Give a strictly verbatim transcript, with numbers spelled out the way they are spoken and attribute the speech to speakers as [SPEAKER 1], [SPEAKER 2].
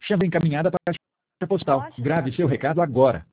[SPEAKER 1] Chave encaminhada para a caixa postal.
[SPEAKER 2] Ótimo.
[SPEAKER 1] Grave seu recado agora.